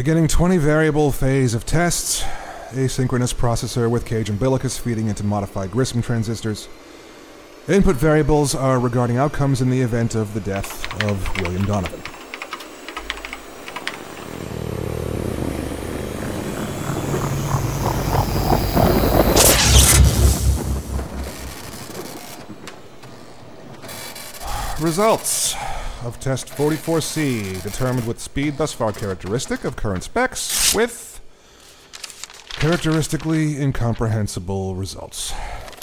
Beginning 20 variable phase of tests. Asynchronous processor with cage umbilicus feeding into modified Grissom transistors. Input variables are regarding outcomes in the event of the death of William Donovan. Results of test 44C determined with speed thus far characteristic of current specs with characteristically incomprehensible results.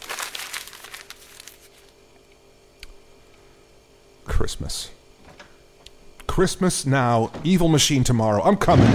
Christmas. Christmas now, evil machine tomorrow. I'm coming.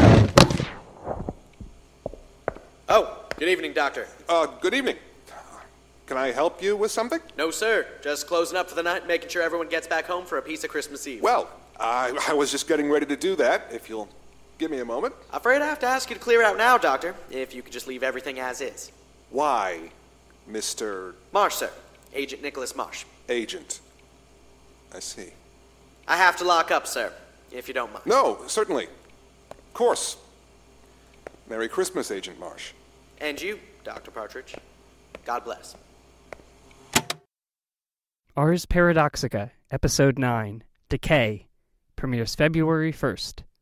Oh, good evening, Doctor. Good evening. Can I help you with something? No, sir. Just closing up for the night, making sure everyone gets back home for a piece of Christmas Eve. Well, I was just getting ready to do that, if you'll give me a moment. Afraid I have to ask you to clear out now, Doctor, if you could just leave everything as is. Why, Mr. Marsh, sir. Agent Nicholas Marsh. Agent. I see. I have to lock up, sir, if you don't mind. No, certainly. Of course. Merry Christmas, Agent Marsh. And you, Dr. Partridge. God bless. Ars Paradoxica, Episode 9, Decay, premieres February 1st.